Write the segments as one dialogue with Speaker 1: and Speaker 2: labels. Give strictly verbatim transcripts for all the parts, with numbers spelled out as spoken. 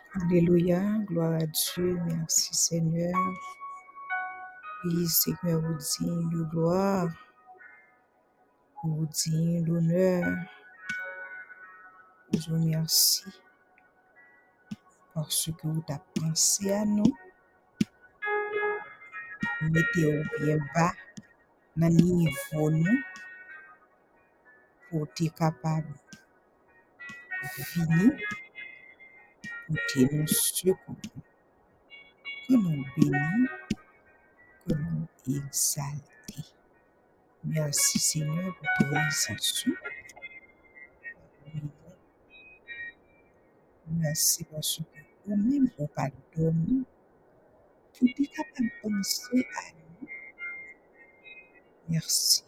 Speaker 1: Alléluia, gloire à Dieu, merci Seigneur. Oui, Seigneur, vous digne de gloire, vous digne d'honneur. Je vous remercie parce que vous avez pensé à nous. Mettez-vous bien bas dans le niveau nous pour être capable de venir, pour être nous secourir. Que nous bénissons, que nous exaltons. Merci Seigneur pour ton présence. Merci parce que vous-même, vous pardonnez. Tout est capable de penser à nous. Merci.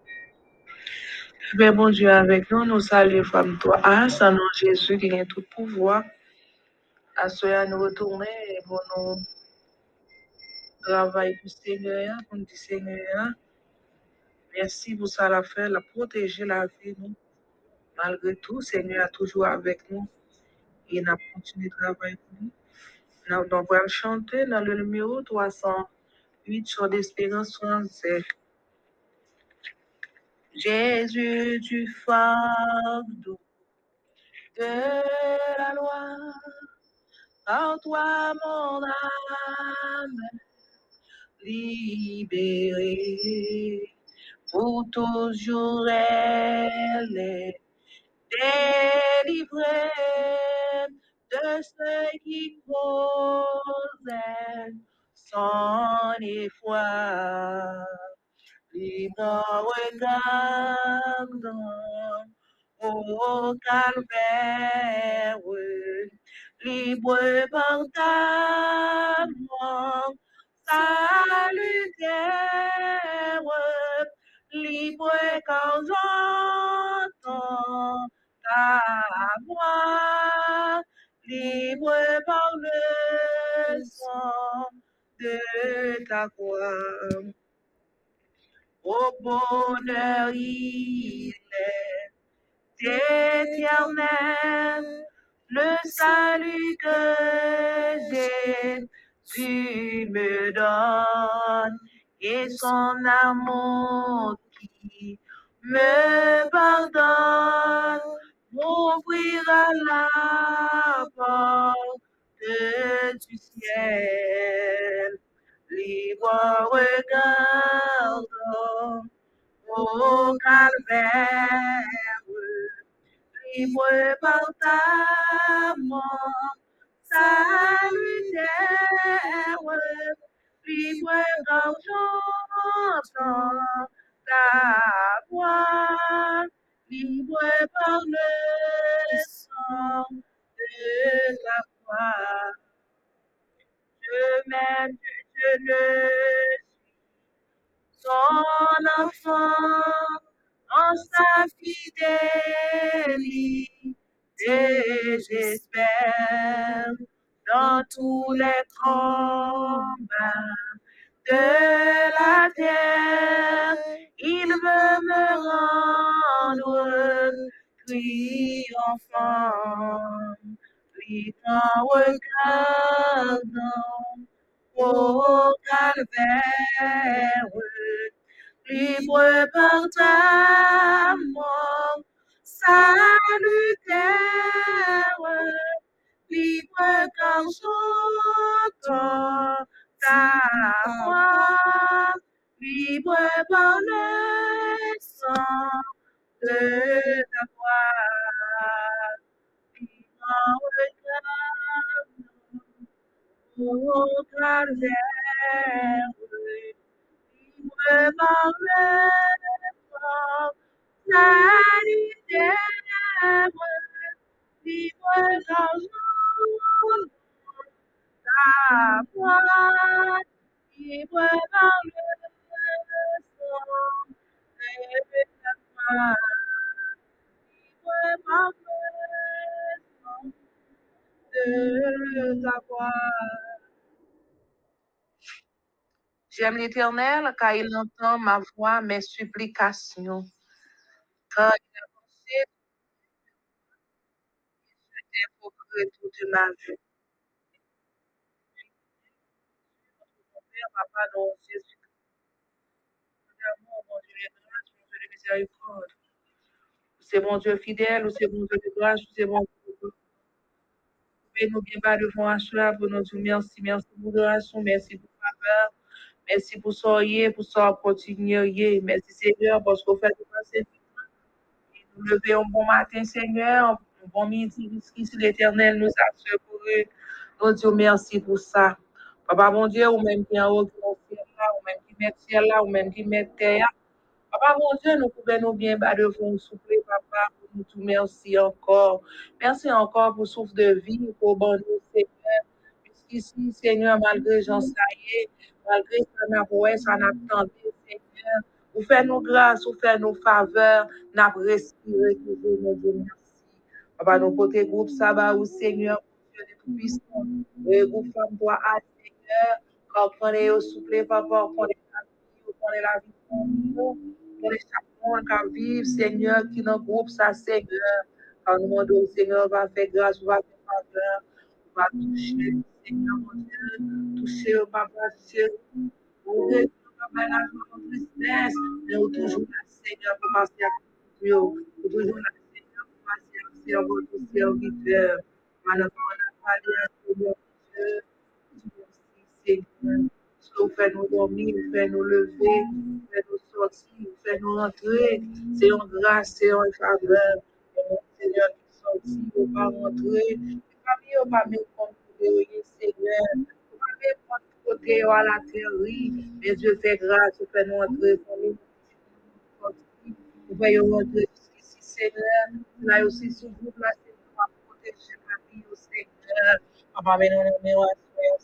Speaker 2: Père bon Dieu avec nous, nous saluons femme toi. Ah, ça nom Jésus qui a tout pouvoir. À ce nous retourner pour nous travailler pour le Seigneur, pour nous dire Seigneur. Merci pour ça la faire, la protéger la vie nous. Malgré tout, Seigneur est toujours avec nous. Et nous continué de travailler pour nous. Nous allons chanter dans le numéro trois cent huit sur l'espérance française. Jésus du fardeau de la loi, par toi mon âme libérée, pour toujours elle est délivrée de ceux qui causent son effroi. Libre regardant au calvaire, libre partage, salutaire, libre quand j'entends ta voix, libre par le sang de ta croix. Au bonheur il est éternel, le salut que Jésus me donne et son amour qui me pardonne m'ouvrira la porte du ciel. Libre regardant au calvaire, libre par ta mort salutaire, libre quand j'entends ta voix, libre par le sang de ta croix. Je m'aime, je ne son enfant en sa fidélité, j'espère dans tous les combats de la terre, il veut me rendre triomphant, libre regardant au calvaire, libre par ta mort salutaire, libre quand j'entends ta voix, libre par le sang de ta voix, libre regardant au calvaire, libre par le sang salutaire, libre quand j'entends ta voix, libre par le sang de ta voix, libre par le sang de ta voix. J'aime l'Éternel car il entend ma voix, mes supplications. Car il a pensé, j'invoquerai toute ma vie. Papa, non, Jésus, d'amour, mon Dieu, de grâce, mon Dieu de miséricorde. C'est mon Dieu fidèle, ou c'est mon Dieu de grâce, ou c'est mon Dieu de nous bien bas devant à cela pour nous dire merci, merci pour grâce, merci pour faveur, merci pour soyez, pour ça continuer. Merci Seigneur, parce qu'on fait passer nous lever un bon matin, Seigneur, un bon midi, jusqu'ici l'Éternel nous a secourus. Nous disons merci pour ça. Papa, mon Dieu, ou même qui en haut, qui en ciel là, ou même qui met ciel là, ou même qui met terre. Papa, mon Dieu, nous pouvons nous bien battre devant nous souffler, papa, pour nous tout merci encore. Merci encore pour souffle de vie, pour bon nous, Seigneur. Jusqu'ici, Seigneur, malgré Jean Saillé, malgré ça n'a pas ça n'a pas Seigneur. Vous faites nous grâce, vous faites nous faveurs, n'a respiré toujours, mon Dieu, merci. Papa, nous côté groupe Sabah, ou Seigneur, Dieu de tout-puissant, le groupe Femme Toi, à Seigneur, quand prenez au souffle, papa, prenez la vie, prenez la vie, pour nous pour chaque monde qui vit, Seigneur, qui dans le groupe, ça, Seigneur. Quand nous demandons, Seigneur, va faire grâce, va faire faveur, va toucher, Seigneur, mon Dieu, toucher au papa, toucher, ouvrir, papa, la joie, la tristesse, mais au toujours là, Seigneur, pour passer à Dieu, pour toujours là, Seigneur, pour passer à servir votre serviteur. Alors, on a parlé à Seigneur, mon Dieu, merci, Seigneur. Vous faites nous dormir, vous faites nous lever, vous faites nous sortir, vous faites nous rentrer. C'est une grâce, c'est une faveur. Et mon Seigneur qui sortit, vous pas rentrer. Vous pas mis, vous pas mis compte de Seigneur. Vous pas mis compte côté à la terre, oui. Mais Dieu fait grâce, vous faites nous rentrer. Vous faites nous rentrer jusqu'ici, Seigneur. Là aussi, sous vous, là, c'est pour protéger la vie, au Seigneur. Papa, mais nous, nous, nous,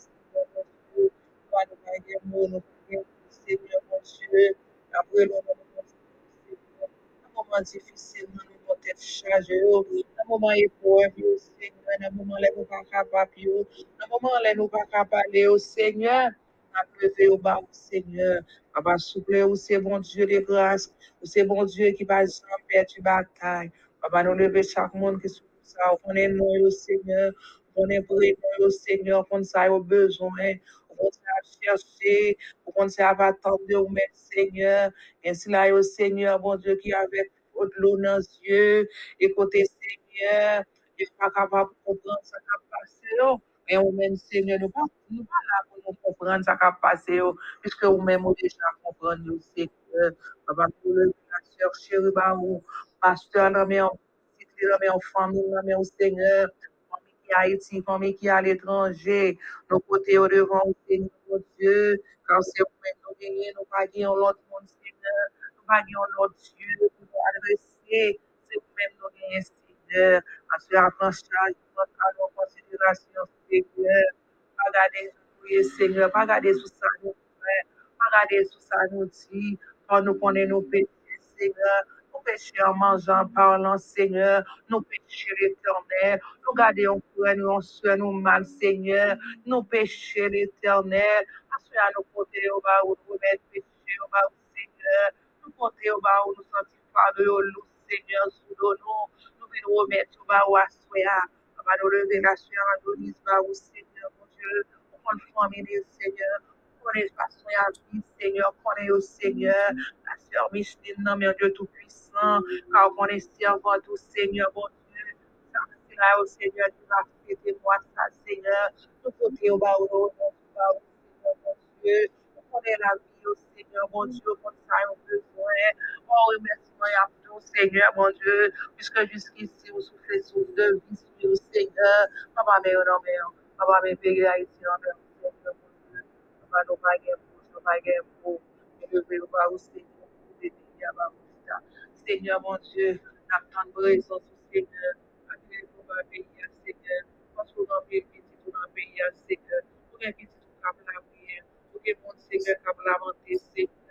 Speaker 2: Seigneur. Toi, nous pas des mots, nous pas des Seigneur, mon Dieu. Après, nous, nous, nous, Seigneur. Un moment difficile, nous, nous, nous, tête chargée, oh. Un moment épreuve, oh, Seigneur. Un moment, là, nous pas capables, oh. Un moment, là, nous pas capables, oh, Seigneur. Levé au bas, Seigneur. Papa, souple, ou c'est bon Dieu de grâce, ou c'est bon Dieu qui va jamais perdre une bataille. Papa, nous lever chaque monde qui souffre ça, on est nous, Seigneur, on est pour nous, Seigneur, on ça au besoin, on ça chercher, on ça va attendre au même Seigneur. Ainsi là, au Seigneur, bon Dieu, qui avec l'eau dans les yeux, écoutez, Seigneur, et pas capable de comprendre ce qui a passé. Et vous-même, Seigneur, nous pas nous pas là pour nous comprendre ce qui a passé, oh, puisque vous-même, vous déjà comprendre, nous, Seigneur. Papa, pour le chercher, ou pasteur, non, mais en cité, non, mais en famille, non, mais au Seigneur, famille qui est à Haïti, famille qui est à l'étranger, nos côtés au devant, au Seigneur, mon Dieu, car c'est vous-même, nous gagnons, nous pas gagnons l'autre monde, Seigneur, nous pas gagnons l'autre Dieu, pour nous adresser, c'est vous-même, nous gagnons, Seigneur. Parce que la France charge notre cas en considération, Seigneur. Pas garder sous Seigneur. Pas garder sous ça nous fait. Pas garder sous ça nous dit. Quand nous connaissons nos péchés, Seigneur. Nous péchons en mangeant, en parlant, Seigneur. Nous péchons l'éternel. Nous gardons en nous, on se nous mal, Seigneur. Nous péchons l'éternel. Parce que nous côtés au bas où nous remettons péché au bas, Seigneur. Nous côtés au bas où nous sentons pas de l'eau, Seigneur, sous nous. Nous venons remettre au bas où assoya. Papa, nous lever la sueur à Denise, bas où, Seigneur, mon Dieu. Nous prenons famille, Seigneur. Prenez façon à vie, Seigneur. Prenez au Seigneur. La sœur Micheline, non, mais Dieu Tout-Puissant. Car on est servant au Seigneur, mon Dieu. Ça, c'est là au Seigneur qui va fêter moi, ça, Seigneur. Nous côté au bas où nous, Seigneur, mon Dieu. Nous prenons la vie au Seigneur, mon Dieu, pour ça, on a besoin. Oh, remerciement à vous, Seigneur, mon Dieu, puisque jusqu'ici, vous soufflez sous de vie sur le Seigneur. Papa, mais non, mais non. Papa, mais payez Haïti, non, mais Seigneur, mon Dieu. Papa, nous pas gain pour, nous pas gain pour. Mais le verrou pas au Seigneur, pour les pays à bas. Seigneur, mon Dieu, n'attends pas raison sur Seigneur. Accueille pour ma pays, Seigneur. Parce que dans le pays, tout dans le pays, Seigneur. Pour les petits, tout comme la prière. Pour les mondes, Seigneur, comme la montée, Seigneur.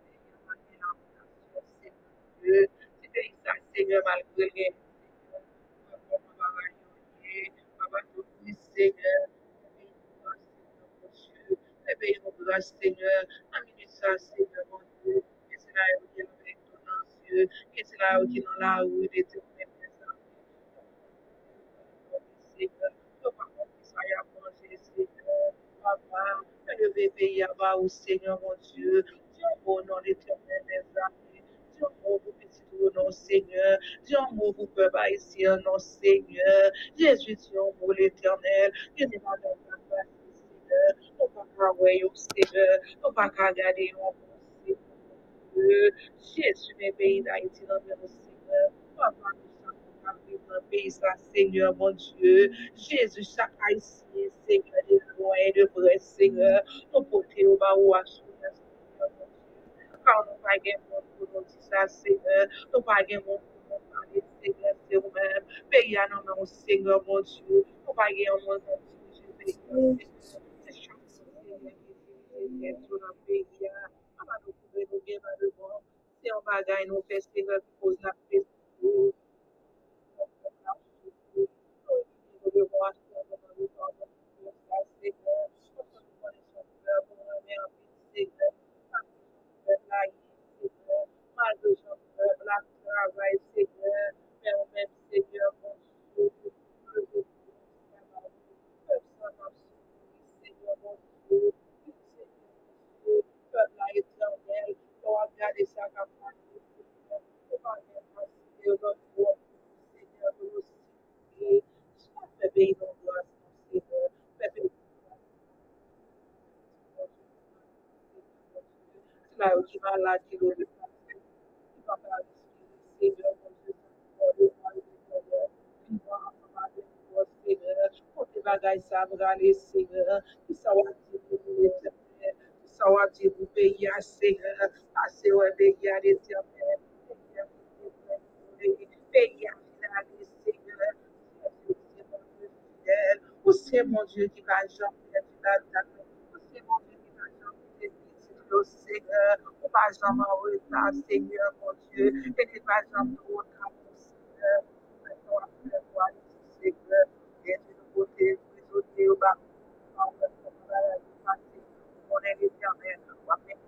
Speaker 2: Dieu, c'est ça, Seigneur, malgré les Seigneur, réveille mon grâce, Seigneur, en minute ça, Seigneur, mon Dieu, et c'est là où il y a avec ton Dieu, et c'est là où il y a dans la rue, et c'est là Seigneur, ne pas qu'on puisse aller à manger, Seigneur, papa, Lever pays à bas au Seigneur, mon Dieu. Dis un mot, non, l'éternel, mes amis. Dis un mot pour petit tout, non, Seigneur. Dis un mot pour peuple haïtien, non, Seigneur. Jésus, dis un mot, l'éternel. Dis un mot, Seigneur. Nous ne pouvons pas voir au Seigneur. Nous ne pouvons pas regarder au Seigneur. Jésus, mes pays d'Haïti, dans le Seigneur. Papa, nous sommes dans le pays, ça, Seigneur, mon Dieu. Jésus, chaque haïtien, Seigneur, de loin et de près, Seigneur. Nous portons au bas ou à Seigneur, mon Dieu. Car nous pas de monde pour nous dire ça, Seigneur. Nous pas de monde pour nous parler, Seigneur, c'est vous-même. Pays à nous, mon Seigneur, mon Dieu. Nous pas de monde pour nous diriger, pays, Seigneur. C'est chaque Seigneur qui dirige sur notre pays. Papa, nous pouvons nous bien malheureusement. C'est un bagage, nous fait, Seigneur, qui pose la question. Là où tu vas là, tu le tu vas pas Seigneur, mon Dieu, Seigneur, tu vas parler pour Seigneur, pour tes bagages, ça va aller, Seigneur, qui ça va dire pour l'éternel, qui ça va dire pour pays, Seigneur, passer au pays, l'éternel, pays, aller, Seigneur, ou c'est mon Dieu qui va jamais, qui va jamais, ou c'est mon Dieu qui va jamais, le Seigneur, ou pas jamais en retard, Seigneur, mon Dieu, et n'est pas jamais en retard, mon Seigneur, maintenant, après moi, Seigneur, et de nous côté, prisonnier, au bas, on est l'éternel, on va faire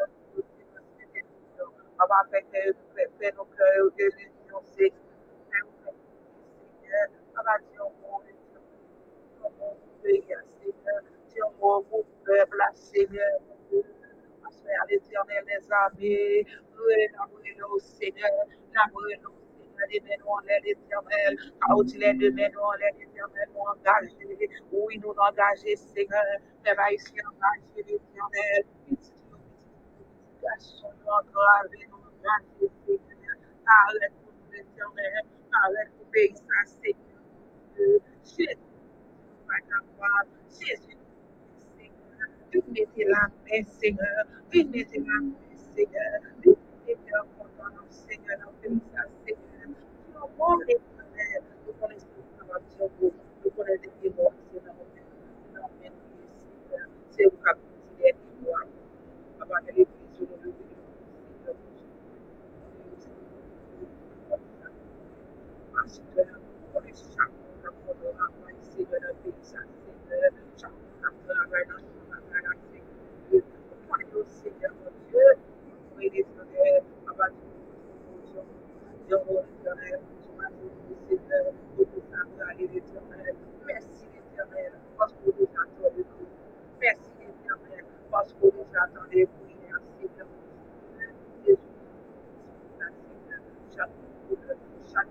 Speaker 2: on va faire nos cœurs de l'union, Seigneur, on va dire, on Seigneur, Dieu, mon peuple, Seigneur, à l'éternel des armées, nous Seigneur, nous Seigneur, les mains en l'air, l'éternel, quand il est de mains en l'air, l'éternel, nous engagés, oui, nous engagés, Seigneur, mais va ici engagés, l'éternel, garçon, nous engagés, nous engagés, Seigneur, arrête pour nous, l'éternel, arrête pour pays, ça, Seigneur, Jésus, Jésus, Seigneur, vous mettez la paix, Seigneur, vous mettez la paix, Seigneur, vous mettez la confiance, Seigneur, dans le pays, ça, Seigneur, nous avons l'éternel, nous connaissons la parole, nous connaissons les mots, Seigneur, c'est vous qui avez dit, moi, avant de l'église, nous devons Seigneur, pour les chaque pour le travail, Seigneur, le pays, ça, Seigneur, chaque pour le travail, dans son travail, Seigneur, pour le Seigneur, mon Dieu, pour les éternels, à bâtir notre Dieu, mon éternel, tu m'as dit, Seigneur, pour tout ça, aller l'éternel. Merci l'éternel, parce que nous attendons de vous. Merci l'éternel, parce que nous attendons de vous. Seigneur, Jésus, Seigneur, chaque jour, chaque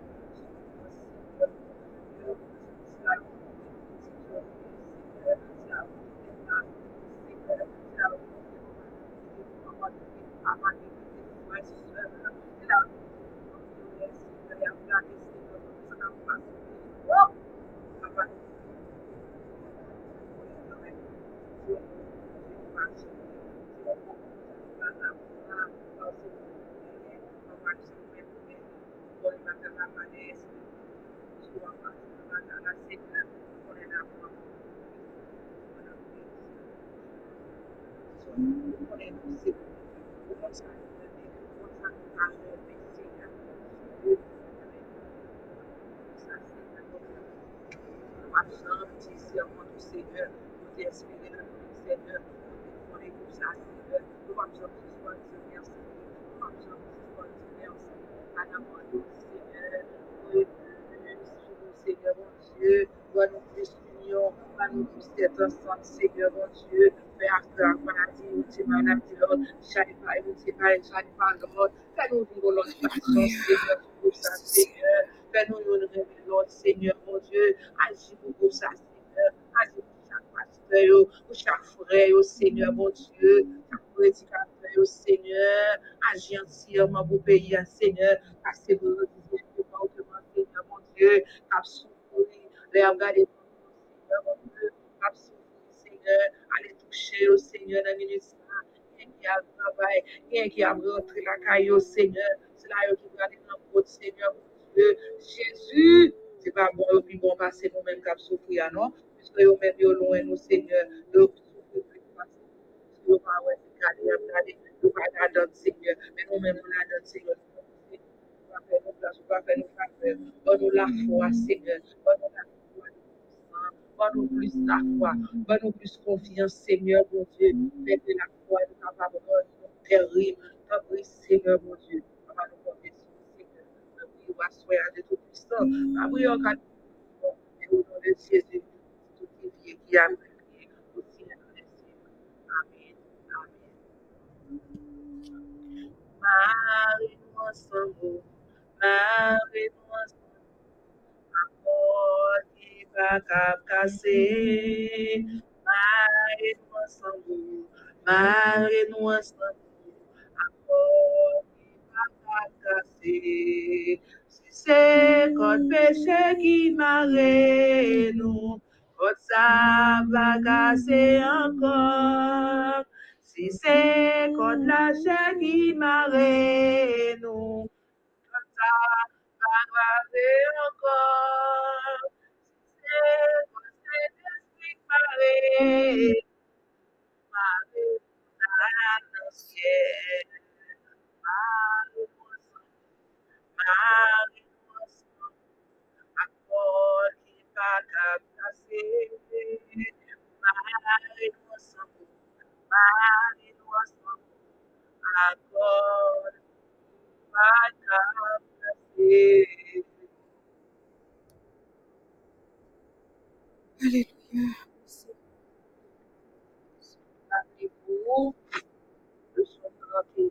Speaker 2: Seigneur, nous t'espérons, Seigneur, nous te pour ça, Seigneur, nous vamos te sois merci, nous vamos te sois merci, Madame, Seigneur, oui, Seigneur, mon Dieu, dois nous plus union, dois nous plus être ensemble, Seigneur, mon Dieu, Père, écouter Madame Lord, j'allais pas écouter Madame, j'allais pas Lord. Fais-nous une longue patience,
Speaker 1: Alléluia.
Speaker 2: Seigneur, pour ça,
Speaker 1: Merci.
Speaker 2: Seigneur. Fais-nous une révélation, Lord, Seigneur, mon Dieu. Agis pour ça, Seigneur. Agis pour chaque pasteur, pour chaque frère, oh, Seigneur, mon Dieu. Chaque prédicateur, oh, Seigneur. Agis entièrement pour pays, Seigneur. Passez pour le département, Seigneur, mon Dieu. Cap souffrir, les regarder, Seigneur, mon Dieu. Cap souffrir, Seigneur. Allez toucher, oh, Seigneur, dans le ministère. Qui a le travail, qui a rentré la caille, oh, Seigneur. C'est là qui va aller dans votre Seigneur, mon Dieu. Jésus, c'est pas bon, et puis bon, passer nous-mêmes cap souffrir, non? Puisque nous-mêmes, nous loin, nous, Seigneur. Nous souffrir plus facile. Nous pas ouais, c'est garder, garder, nous pas garder, Seigneur. Mais nous-mêmes, nous la Seigneur. Nous pas faire nos places, nous pas faire nos faveurs. Donne-nous la foi, Seigneur. Donne-nous la foi. Donne-nous plus la foi. Donne-nous plus confiance, Seigneur, mon Dieu. Fais que la foi nous capable de rendre terrible. T'as Seigneur, mon Dieu. Papa, nous confessons, Seigneur. Nous prions à soi de tout puissant. Nous prions au nom de Jésus. Tout qui vient, qui a prié, aussi à nous laisser. Amen. Amen. Marie-nous ensemble. Marie-nous ensemble. Pode pra cacê, mare no sambu, mare no sambu, pode pra cacê. Se c'est quand péché qui mare nous, quand ça va casser encore. Si c'est quand la chair qui mare nous, quand ça va graver encore. C'est c'est l'esprit paré, paré dans le ciel. Marie-moi, Marie-moi, accord qui va casser. Marie-moi, Marie-moi, accord qui va casser.
Speaker 1: Alléluia. Merci.
Speaker 2: Rappelez-vous de son trente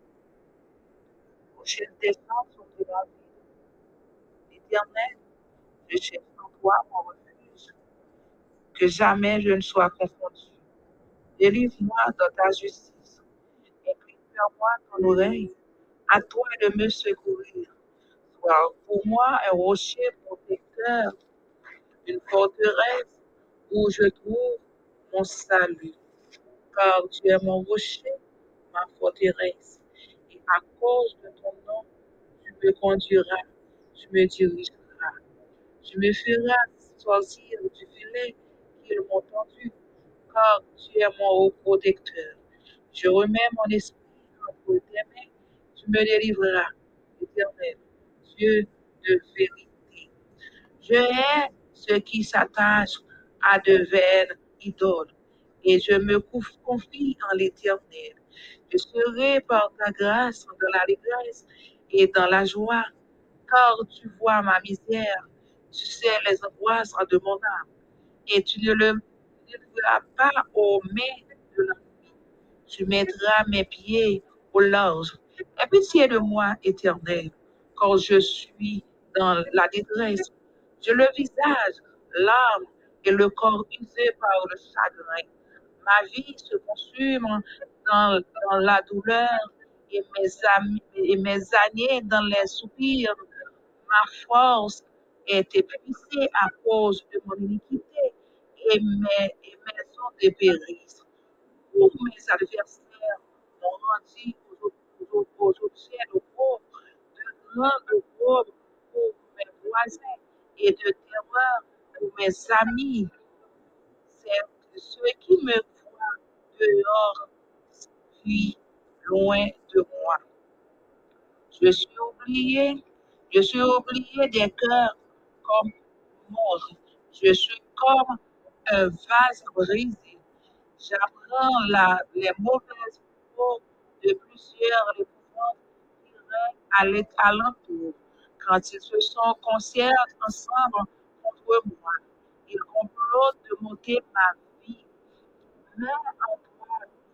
Speaker 2: prochaine descente sont de la vie. Éternel, je cherche en toi mon refuge, que jamais je ne sois confondu. Délivre-moi dans ta justice, incline vers moi ton oreille, à toi de me secourir. Sois pour moi un rocher protecteur, une forteresse où je trouve mon salut. Car tu es mon rocher, ma forteresse, et à cause de ton nom, tu me conduiras, tu me dirigeras. Tu me feras sortir du filet qu'ils m'ont tendu, car tu es mon haut protecteur. Je remets mon esprit entre tes mains, tu me délivreras, Éternel, Dieu de vérité. Je hais ceux qui s'attachent à de vaines idoles, et je me confie en l'Éternel. Je serai par ta grâce dans la dégrâce et dans la joie, car tu vois ma misère, tu sais les angoisses de mon âme, et tu ne le livreras pas aux mains de l'ennemi. Tu mettras mes pieds au large. Aie pitié de moi, Éternel, quand je suis dans la détresse. Je le visage, l'âme et le corps usé par le chagrin. Ma vie se consume dans, dans la douleur et mes, amis, et mes années dans les soupirs. Ma force est épuisée à cause de mon iniquité et mes, et mes os dépérissent. Tous mes adversaires m'ont rendu aux, aux, aux objets de pauvres, de grandes pauvres pour mes voisins et de terreur pour mes amis. C'est ceux qui me voient dehors, puis loin de moi. Je suis oublié, je suis oublié des cœurs comme mort. Je suis comme un vase brisé. J'apprends la, les mauvaises mots de plusieurs épouvantes qui règnent à l'é- alentour. Quand ils se sont concertés ensemble contre moi, ils complotent de m'ôter ma vie. Mais en toi,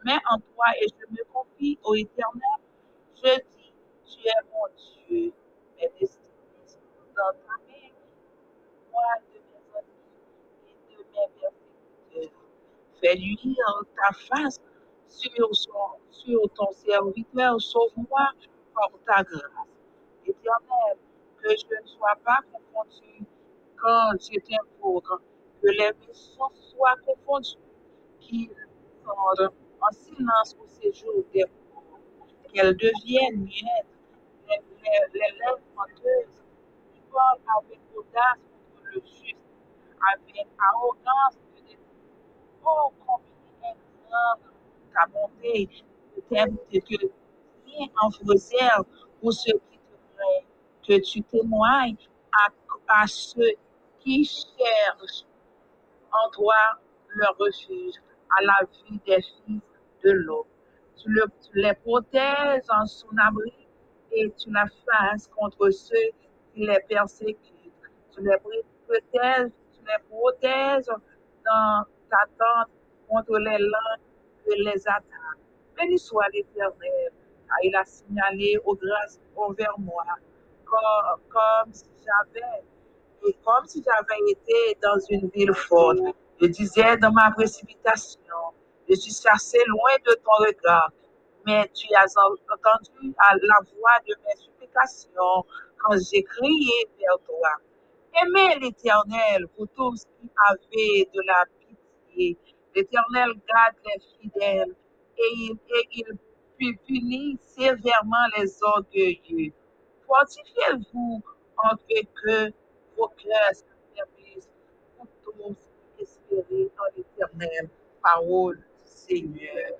Speaker 2: mais en toi et je me confie au Éternel. Je dis, tu es mon Dieu, mes destinées sont dans ta main, moi de mes ennemis et de mes persécuteurs. Fais luire ta face sur, son, sur ton serviteur, sauve-moi par ta grâce. Éternel, que je ne sois pas confondu quand je t'invoque, que les méchants soient confondus, qu'ils descendent en silence au séjour des pauvres, qu'elles deviennent muettes, les, les, les lèvres menteuses, qui parlent avec audace contre le juste, avec arrogance de des oh, combien est grande ta bonté, que t'aimes, que que rien en réserve pour ceux qui te craignent, que tu témoignes à, à ceux qui cherchent en toi leur refuge, à la vue des fils de l'eau. Tu, le, tu les protèges en son abri et tu la fasses contre ceux qui les persécutent. Tu les protèges, tu les protèges dans ta tente contre les langues que les attaquent. Béni soit l'Éternel, car il a signalé aux grâces envers moi, comme, comme si j'avais et comme si j'avais été dans une ville forte. Je disais dans ma précipitation, je suis chassé loin de ton regard, mais tu as entendu la voix de mes supplications quand j'ai crié vers toi. Aimez l'Éternel, vous tous qui avez de la pitié. L'Éternel garde les fidèles et il, et il punit sévèrement les orgueilleux. Fortifiez-vous entre que vos cœurs s'affermissent, vous tous qui espérez en l'Éternel. Parole du Seigneur.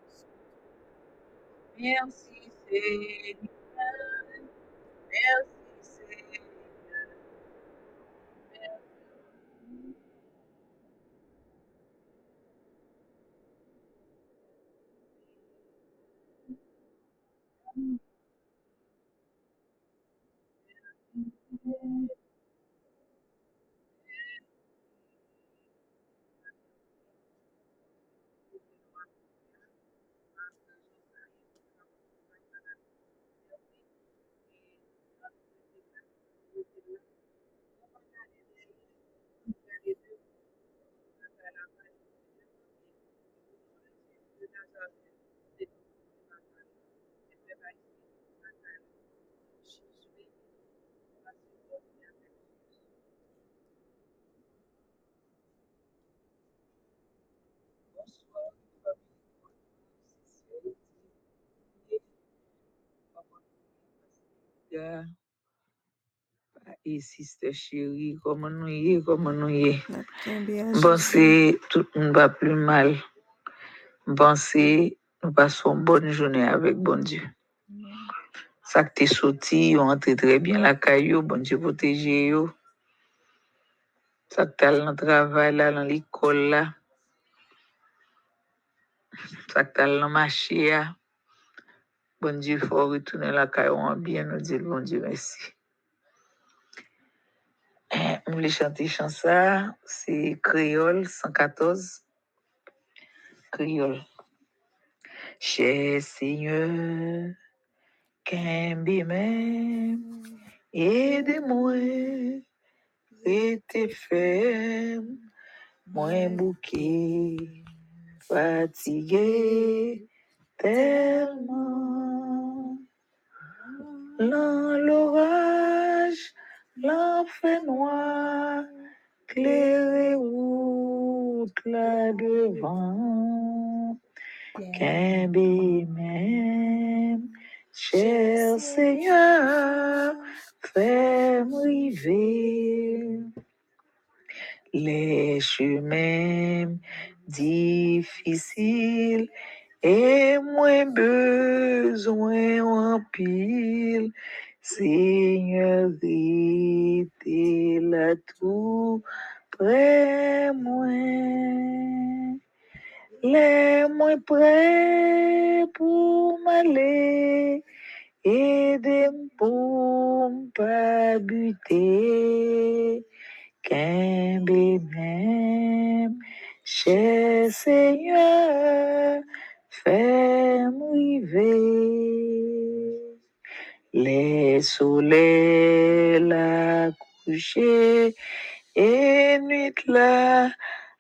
Speaker 2: Merci Seigneur. Merci Seigneur. Yeah. Et sister chérie, comment nous y est, comment nous y est. Bon, c'est tout le monde va plus mal. Bon, c'est nous passons une bonne journée avec bon Dieu. Ça que t'es sorti, on entre très bien la caillou, bon Dieu protégé yo. Ça que t'as dans le travail là, dans l'école là. Ça que t'as dans le marché là. Bon Dieu, il faut retourner la caillou en bien, nous dire bon Dieu merci. On voulait chanter chanson, c'est Créole cent quatorze. Créole. Cher Seigneur, qu'aimez même, aidez-moi, restez ferme, moi bouquet, fatigué tellement. Dans l'orage, l'enfer noir, clairer route là devant. Qu'aimez même, cher Seigneur, fais-moi river les chemins difficiles et moins besoin en pile. Seigneur, t'es là tout près moi. Les moins prêts pour m'aller, aidez-moi pour pas buter, qu'un même, cher Seigneur, fais-moi rêver. Les soleils la coucher et nuit la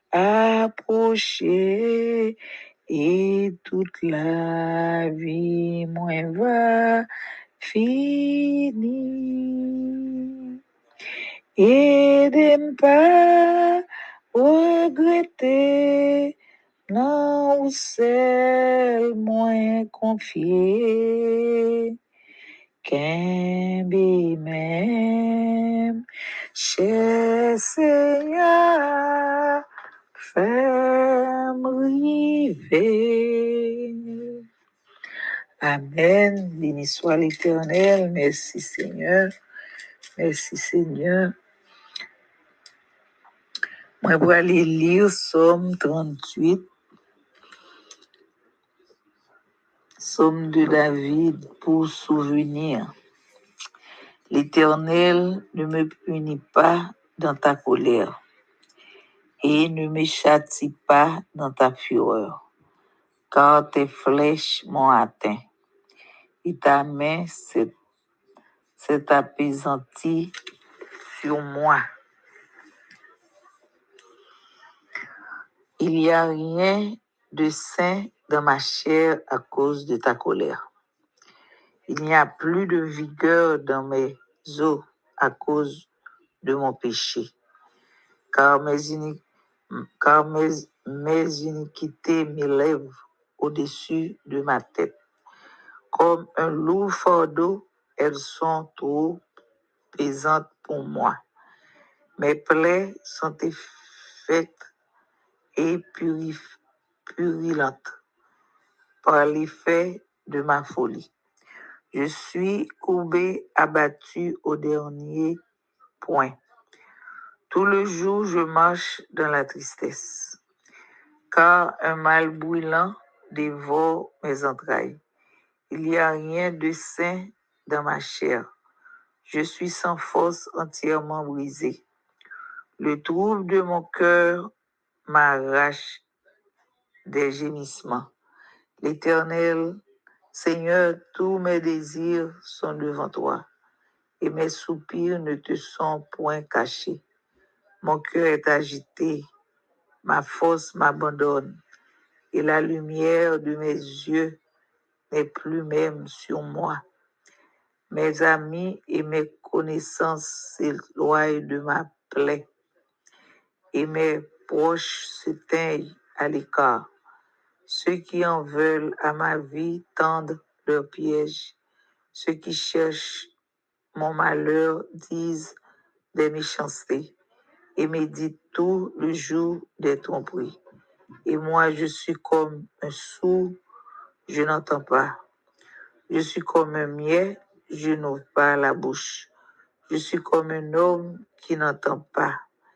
Speaker 2: approcher et toute la vie moins va finir. Aide-moi pas regretter, non, seul moins confié. Qu'un même, cher Seigneur, fais-moi rêver. Amen. Béni soit l'Éternel. Merci Seigneur. Merci Seigneur. Moi, pour aller lire Somme trente-huit, Somme de David pour souvenir. L'Éternel ne me punit pas dans ta colère et ne me châtie pas dans ta fureur, car tes flèches m'ont atteint et ta main s'est, s'est apaisantie sur moi. Il n'y a rien de sain dans ma chair à cause de ta colère. Il n'y a plus de vigueur dans mes os à cause de mon péché, car mes, iniq- car mes, mes iniquités m'élèvent au-dessus de ma tête. Comme un lourd fardeau, elles sont trop pesantes pour moi. Mes plaies sont effaites et purif- purulentes par l'effet de ma folie. Je suis courbé, abattu au dernier point. Tout le jour, je marche dans la tristesse, car un mal brûlant dévore mes entrailles. Il n'y a rien de sain dans ma chair. Je suis sans force, entièrement brisé. Le trouble de mon cœur m'arrache des gémissements. L'Éternel, Seigneur, tous mes désirs sont devant toi, et mes soupirs ne te sont point cachés. Mon cœur est agité, ma force m'abandonne, et la lumière de mes yeux n'est plus même sur moi. Mes amis et mes connaissances s'éloignent de ma plaie, et mes proches se teignent à l'écart. Ceux qui en veulent à ma vie tendent leurs pièges. Ceux qui cherchent mon malheur disent des méchancetés et méditent tout le jour des tromperies. Et moi, je suis comme un sourd, je n'entends pas. Je suis comme un muet, je n'ouvre pas la bouche. Je suis comme un homme qui n'entend pas,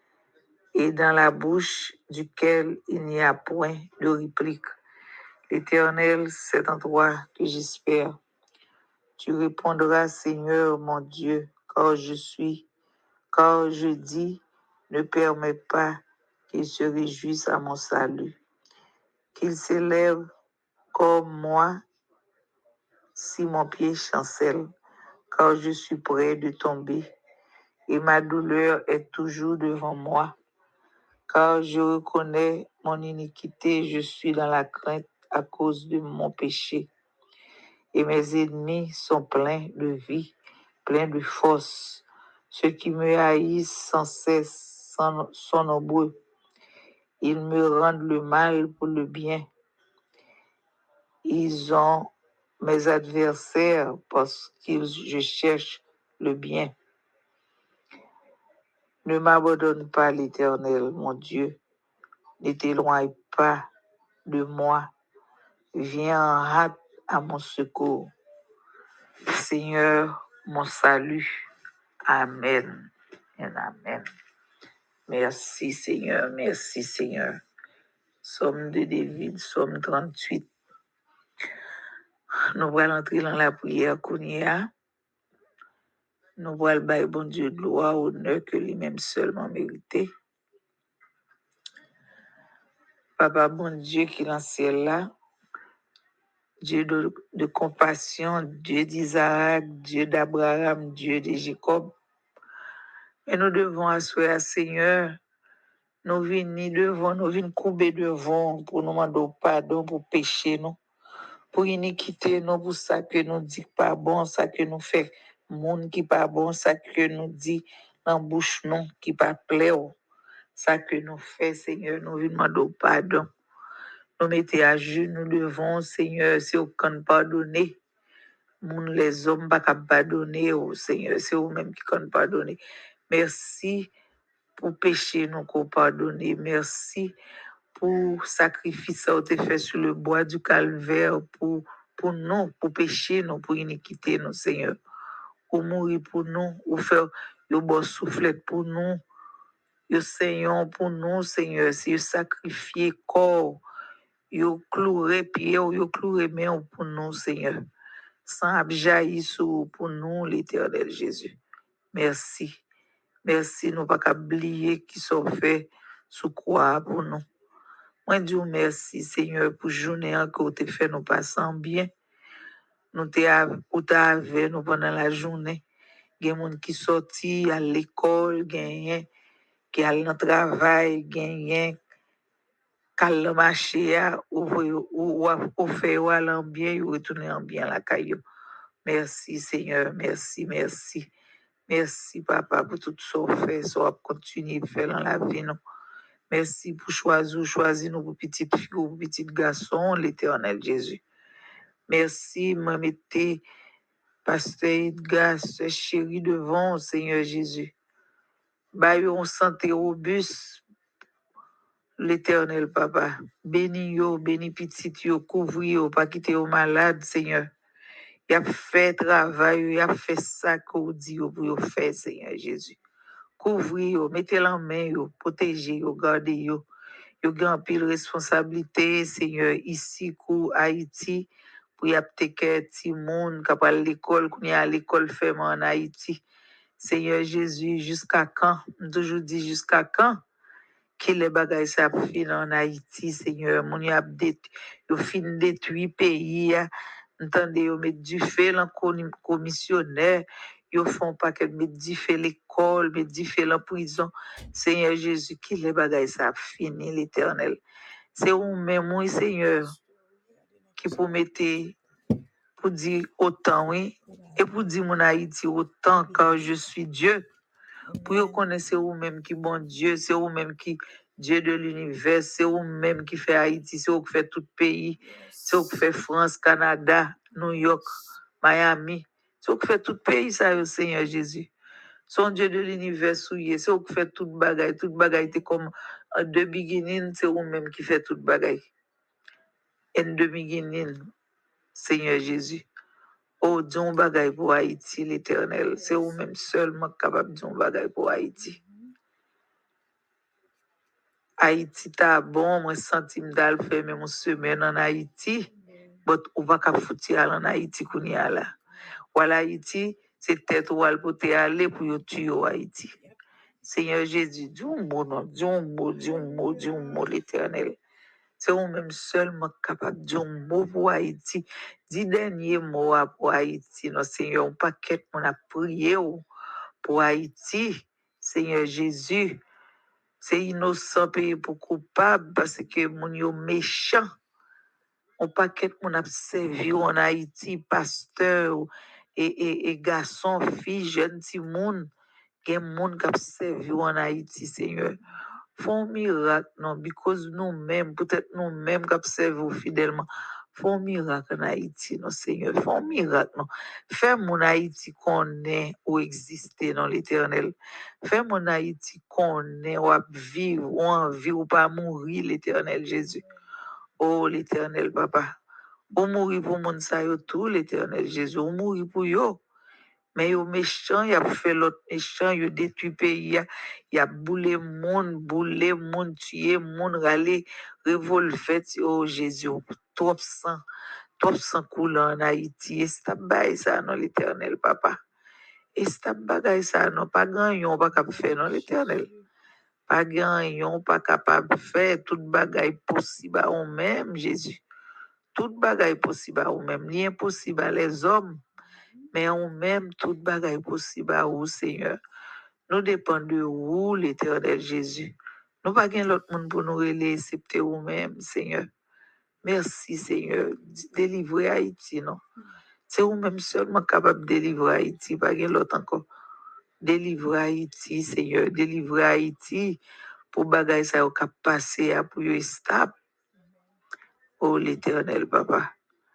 Speaker 2: et dans la bouche duquel il n'y a point de réplique. L'Éternel, c'est en toi que j'espère. Tu répondras, Seigneur mon Dieu, car je suis, car je dis, ne permets pas qu'il se réjouisse à mon salut, qu'il s'élève comme moi si mon pied chancelle, car je suis près de tomber, et ma douleur est toujours devant moi, car je reconnais mon iniquité, je suis dans la crainte à cause de mon péché. Et mes ennemis sont pleins de vie, pleins de force. Ceux qui me haïssent sans cesse sont, sont nombreux. Ils me rendent le mal pour le bien. Ils ont mes adversaires parce que je cherche le bien. Ne m'abandonne pas, l'Éternel, mon Dieu. Ne t'éloigne pas de moi. Viens en hâte à mon secours. Seigneur, mon salut. Amen. Et amen. Merci Seigneur, merci Seigneur. Somme de David, Somme trente-huit. Nous allons entrer dans la prière qu'on y a. Nous allons bailler bon Dieu de gloire, honneur que lui-même seulement mérité. Papa bon Dieu qui est dans le ciel là, Dieu de, de compassion, Dieu d'Isaac, Dieu d'Abraham, Dieu de Jacob. Et nous devons assurer, Seigneur, nous venons devant, nous venons couper devant pour nous demander pardon pour pécher, nous, pour iniquité, nous, pour ça que nous dit pas bon, ça que nous fait, monde qui pas bon, ça que nous dit dans bouche, non, qui pas plaire, ça que nous fait, Seigneur, nous venons demander pardon. Nous mettons à genoux devant, Seigneur, c'est aucun pardonner. Moun les hommes pas pardonner, oh Seigneur, c'est vous-même qui compte pardonner. Merci pour péché nous qu'on pardonner. Merci pour sacrifice que tu fait sur le bois du calvaire pour pour nous, pour péché nous, pour iniquité nous, Seigneur. Ou mourir pour nous, ou faire le bon souffle pour nous, le Seigneur pour nous, Seigneur, c'est sacrifier corps, yo clouer pied, yo clouer main pour nous, Seigneur. Sans abjaillir pour nous, l'Éternel Jésus. Merci. Merci, nous pas oublier qui sont faits sous croix pour nous. Moi, Dieu, merci, Seigneur, pour journée que tu fait nous passer bien. Nous t'avons nous pendant la journée. Il y a des gens qui sortent à l'école, il y a qui allent dans le travail, il y a qui allent marcher, ou fait ou aller bien, ou retourner en bien la caillou. Merci, Seigneur, merci, merci. Merci, Papa, pour tout ce qu'on fait, ce qu'on continue de faire dans la vie. Non? Merci pour choisir, choisir nous pour petites filles, pour petits garçons, l'Éternel Jésus. Merci, me mettez, Pasteur Edgar, ce chéri devant, Seigneur Jésus. Bah, on santé robuste, l'Éternel, Papa. Bénis yo, bénis petit yo, couvrir yo, pas quitter yo malade, Seigneur. Il a fait travail, il a fait ça qu'on dit pour faire, Seigneur Jésus. Couvrir, mettez la main, protéger, garder, yo. Yo grand pile responsabilité, Seigneur, ici, pour Haïti, pour y appliquer tout le monde, qui à l'école, qu'on y a à l'école fermée en Haïti. Seigneur Jésus, jusqu'à quand? Toujours dit jusqu'à quand? Que les bagages ça fin en Haïti, Seigneur. Mon y a fin détruit pays, entendez, yo mettre du feu dans commissionnaire. Ils font pas que mettre du feu l'école, mettre du feu la prison. Seigneur Jésus, qui les bagages ça fini, l'Éternel. C'est vous-même, oui, Seigneur, qui pour mettre, pour dire autant, oui, et pour dire mon Haïti autant, car je suis Dieu. Pour vous connaître vous-même qui bon Dieu, c'est vous-même qui Dieu de l'univers, c'est vous-même qui fait Haïti, c'est vous qui fait tout pays, c'est vous qui fait France, Canada, New York, Miami, c'est vous qui fait tout pays, ça, le Seigneur Jésus. Son Dieu de l'univers souillé, c'est vous qui fait toute bagaille, toute bagaille, c'est comme de beginning, c'est vous-même qui fait toute bagaille. In the beginning, Seigneur Jésus. Oh, Dieu, bagaille pour Haïti, l'Éternel. C'est vous-même seulement capable de dire bagaille pour Haïti. Haïti ta bon, moi senti m'dal faire même une semaine en Haïti, mais on va pas foutre en Haïti qu'on y a là. Voilà Haïti, c'est tête ou al pour te aller pour yo tuer Haïti. Seigneur Jésus, Dieu mot non, Dieu mot, Dieu mot, Dieu mot l'Éternel. C'est vous-même seulement capable de dire un mot pour Haïti. Dix derniers mots pour Haïti. Non, Seigneur, un paquet mon a prié pour Haïti. Seigneur Jésus, c'est innocent pays pour coupable parce que mon yo méchant. Un paquet mon a servi en Haïti, pasteur et, et, et garçon, fille, jeune, petit monde. Il y a des gens qui ont servi en Haïti, Seigneur. Font miracle, non, because nous-mêmes, peut-être nous-mêmes qui observons fidèlement, font miracle en Haïti, non, Seigneur, font miracle, non. Fais mon Haïti qu'on est ou exister dans l'Éternel. Fais mon Haïti qu'on est ou vivre ou en vivre ou pas mourir, l'Éternel Jésus. Oh, l'Éternel, Papa. Ou mourir pour mon sa yo tout, l'Éternel Jésus. Ou mourir pour yo. Mais yo méchant, il a fait l'autre méchant, il a détruit le pays, il a boulé monde, boulé monde, tué monde, râlé, révolté, oh Jésus, trop sang, trop sang coulant en Haïti, et c'est bagaille ça, non, l'Éternel, Papa. Et c'est bagaille ça, non, pas grand, pas capable de faire, non, l'Éternel. Pas grand, pas capable de faire toute bagaille possible à eux-mêmes, Jésus. tout bagaille possible à vous-même. Ni impossible à les hommes, mais en même tout bagaille possible à vous, Seigneur. Nous dépendons de vous, l'Éternel Jésus. Nous pas gain l'autre monde pour nous relayer, excepté vous-même, Seigneur. Merci, Seigneur. Délivrer Haïti, non? C'est vous-même seulement capable de délivrer Haïti, pas gain l'autre encore. Délivrer Haïti, Seigneur. Délivrer Haïti pour bagaille ça au cap passer pour yo stable. Oh, l'Éternel, Papa.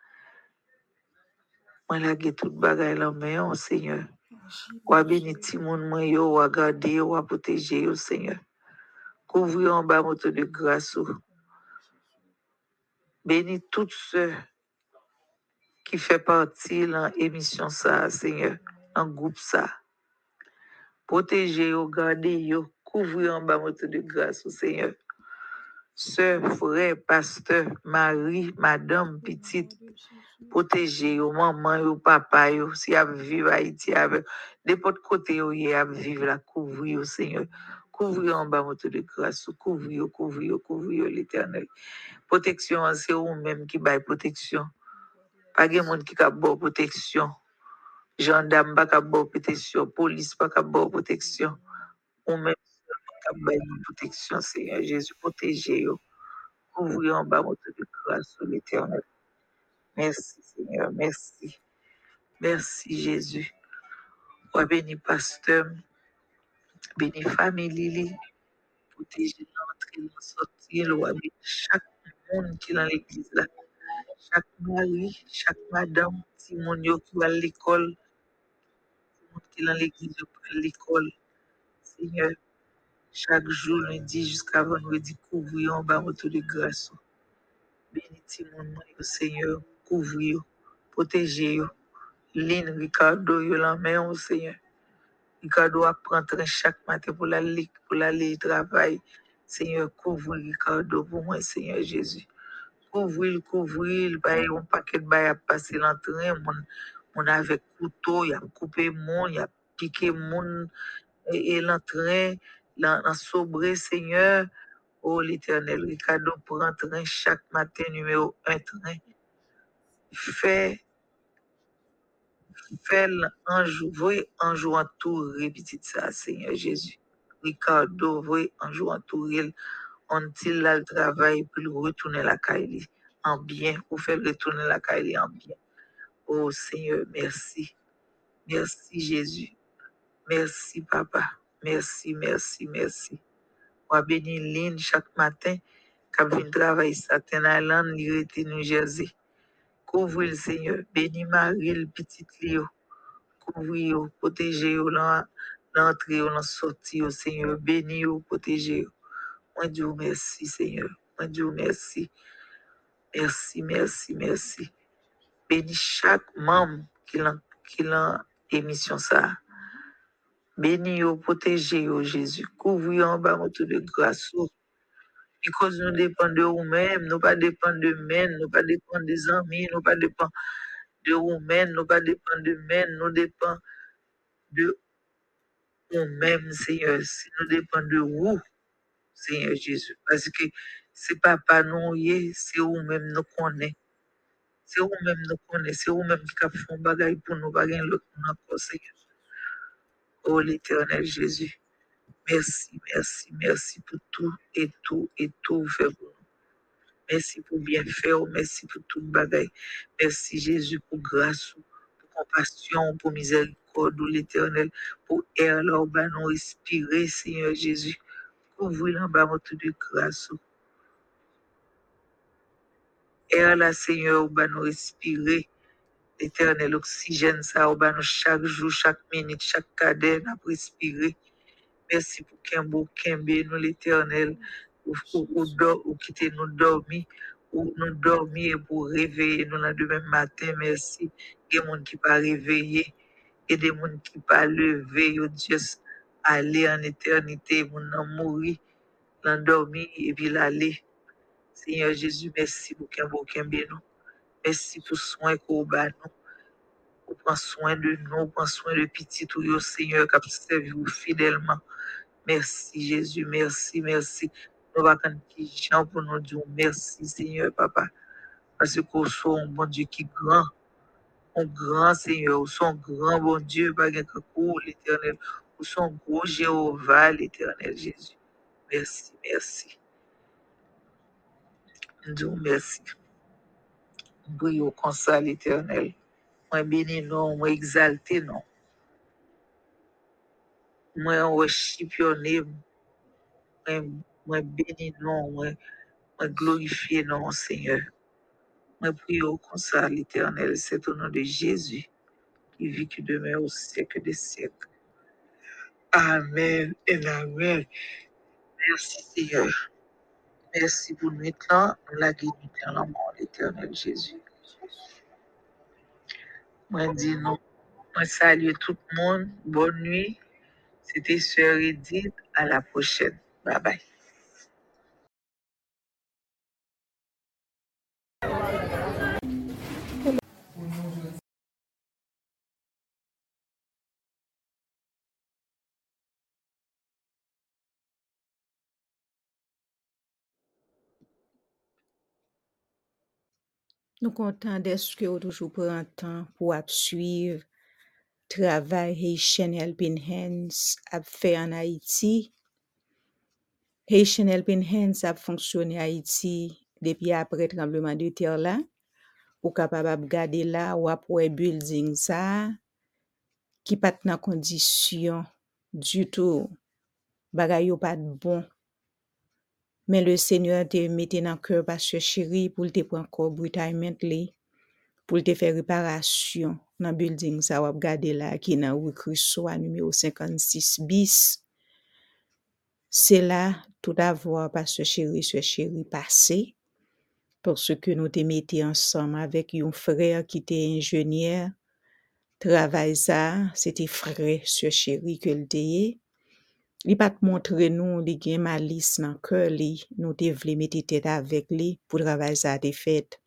Speaker 2: Moi, la ge tout bagaille là, mais oh, Seigneur. Wa béni ti moun mwen yo, wa garde yo, wa protéger yo, Seigneur. Couvrir en bas moto de grâce. Bénis tous ceux qui font partie de l'émission ça, Seigneur, en groupe ça. Protégez yo, gardez yo, couvrir en bas moto de grâce, Seigneur. Sœur, frère, pasteur, mari, madame, petite, protégez yo, maman, yo, papa, yo, si a vivre Haïti avec, n'importe côté yo, y a vivre la couvrir, Seigneur. Couvrir en bas moto de grâce, couvrir, couvrir, couvrir l'Éternel. Protection, c'est vous-même qui baille protection. Pas de monde qui a bonne protection. Gendarme pas de bonne protection. Police pas de bonne protection. Ou même qui a bonne protection. Seigneur Jésus, protégez vous. Ouvrez en bas votre de grâce sur l'Éternel. Merci Seigneur, merci. Merci Jésus. Ou béni pasteur, béni famille, protégez l'entrée, la sortie, ou béni chaque monde qui est dans l'église là. Chaque mari, chaque madame, si mon yo qui va à l'école, qui est dans l'église à l'école, Seigneur, chaque jour, lundi jusqu'à vendredi, couvrir en bas autour de grâce. Bénis mon nom, Seigneur, couvrir, protéger. Lynn, Ricardo, yo la main au Seigneur. Ricardo apprend train chaque matin pour l'aller pour l'aller travail. Seigneur, couvrir Ricardo pour moi, Seigneur Jésus. Couvrir, couvrir, il un paquet de bail à passer l'entrain, mon, mon avec couteau, il a coupé mon, il a piqué mon, et, et l'entrain, l'en sobrer, Seigneur. Oh, l'Éternel, Ricardo prend train chaque matin, numéro un train. Fait, fait un jour, voyez, un jour en tout, répétez ça, Seigneur Jésus. Ricardo, voyez, un jour en tout, on dit là le travail, puis le retourner la caille en bien, pour faire retourner la caille en bien. Oh Seigneur, merci. Merci Jésus. Merci Papa. Merci, merci, merci. On béni Lynn chaque matin, quand vient travailler Staten Island, il était New Jersey. Couvre le Seigneur. Béni Marie, le petit Léo. Couvrir, protéger, l'entrée, la sortie, au Seigneur. Béni, protéger. Moi, Dieu, merci, Seigneur. Moi, Dieu, merci. Merci, merci, merci. Bénis chaque membre qui l'a qui l'a émission ça. Bénis, protégez, Jésus. Couvrir en bas autour de grâce. Parce que nous dépendons de nous-mêmes, nous pas dépendons de men, nous pas dépendons des amis, nous pas dépendons de nous-mêmes, nous pas dépendons de men, nous dépendons de nous-mêmes, Seigneur. Si nous dépendons de vous, Seigneur Jésus. Parce que c'est papa nous, c'est vous-même nous connaissons. C'est vous-même nous connaissons, c'est vous-même qui font bagaille pour nous, pas l'autre encore, Seigneur. Oh l'Éternel Jésus. Merci, merci, merci pour tout et tout et tout fait pour nous. Merci pour bien faire, merci pour toute bagaille. Merci Jésus pour grâce, pour compassion, pour miséricorde, l'Éternel, pour air là où nous respirer, Seigneur Jésus. Couvrir en bas notre de grâce. Air là, Seigneur, où nous respirer. L'éternel oxygène, ça, où nous chaque jour, chaque minute, chaque cadre, nous respirer. Merci pour qu'un beau Kembe, nous l'éternel, ou, ou, ou, ou, ou quitter nous dormir, ou nous dormir pour réveiller nous le demain matin. Merci. Il y a des gens qui ne pas réveiller, il y a des gens qui ne pas lever, ils juste aller en éternité, ils vont mourir, l'endormir et puis l'aller. Seigneur Jésus, merci pour qu'un beau Kembe, nous. Merci pour soin qu'on bat nous. Pour prendre soin de nous, prendre soin de petit tout, Seigneur, qui a servi fidèlement. Merci Jésus, merci, merci. Nous allons qui chant pour nous dire merci Seigneur Papa. parce qu'on soit un bon Dieu qui est grand, un grand Seigneur, ou son grand bon Dieu, pas qu'un coup, l'Éternel, ou son gros Jéhovah, l'Éternel Jésus. Merci, merci. Dieu, merci. Brio comme ça, l'Éternel. Moi béni non, moi exalté non. Moi worship your name. Moi, moi béni non, moi, moi glorifié non, Seigneur. Moi prie comme ça, l'Éternel. C'est au nom de Jésus qui vit, qui demeure au siècle des siècles. Amen et amen. Merci, Seigneur. Merci pour nous temps, nous la guérison dans l'amour, l'Éternel Jésus. Moi dis non. Moi salue tout le monde. Bonne nuit. C'était Sœur Edith. À la prochaine. Bye bye.
Speaker 1: Nous contents d'être que vous toujours prend temps pour suivre travail Haitian Helping Hands a fait en Haïti. Haitian Helping Hands a fonctionné en Haïti depuis après le tremblement de terre là. Ou capable de garder là ou après building ça qui pas dans condition du tout. Bagay yo pas bon. Mais le Seigneur te mette dans cœur Pasteur Chéri pour te prendre encore retirement li pour te faire réparation dans building ça ou garder là qui dans rue Crusoe numéro cinquante-six bis. C'est là tout avoir Pasteur Chéri Sœur Chéri passé parce que nous te metté ensemble avec un frère qui était ingénieur. Travail ça, c'était frère Sœur Chéri que le te li pas montrer nous li gen malice dans cœur li nous te vle mettre tête avec lui pour travail ça te fait.